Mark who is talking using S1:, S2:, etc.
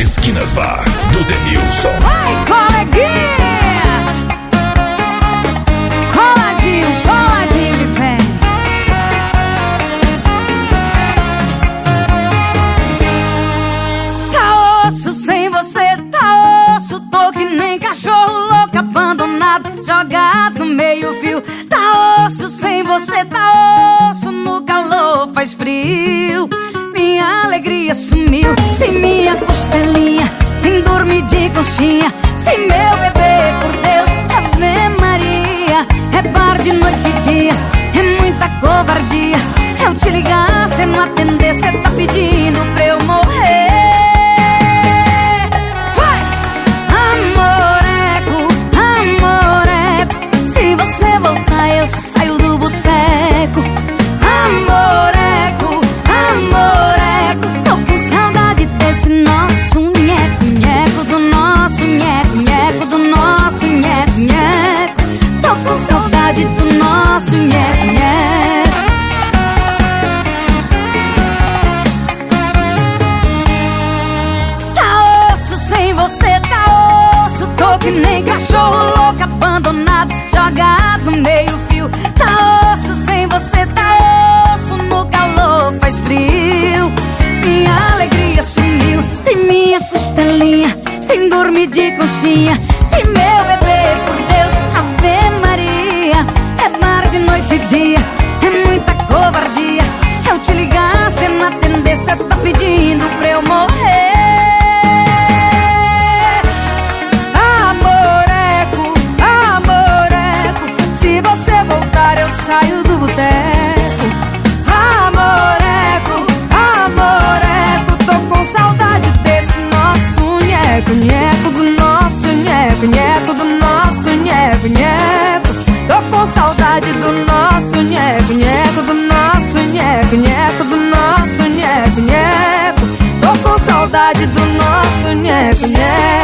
S1: Esquinas Bar, do Denilson.
S2: Vai, coleguinha! Coladinho, coladinho que vem. Tá osso sem você, tá osso. Tô que nem cachorro louco abandonado, jogado no meio fio. Tá osso sem você, tá osso. No calor faz frio. Minha alegria sumiu, sem minha costelinha, sem dormir de conchinha, sem meu bebê, por Deus, Ave Maria. É bar de noite e dia, é muita covardia. Eu te ligar, cê não atender, cê tá pedindo pra eu morrer. Vai! Amoreco, amoreco, se você voltar eu saio do boteco. Amoreco, amoreco, tô com saudade desse nosso nheco-nheco, do nosso nheco-nheco, do nosso nheco-nheco. Tô com saudade do nosso nheco-nheco. Tá osso sem você, tá osso. Tô que nem cachorro louco abandonado, jogado no meio fio. Tá osso sem você, tá osso. No calor faz frio. Minha alegria sumiu, sem minha costelinha, sem dormir de conchinha, sem meu bebê, por Deus, Ave Maria. É bar de noite e dia, é muita covardia. Eu te ligar, cê não atender, cê tá pedindo pra eu morrer. Amoreco, amoreco, se você voltar eu saio do boteco. Amoreco, amoreco, tô com saudade desse nosso nheco-nheco, do nosso nheco-nheco, do nosso nheco-nheco. Tô com saudade do nosso nheco-nheco, do nosso nheco-nheco, do nosso nheco-nheco. Tô com saudade do nosso nheco-nheco.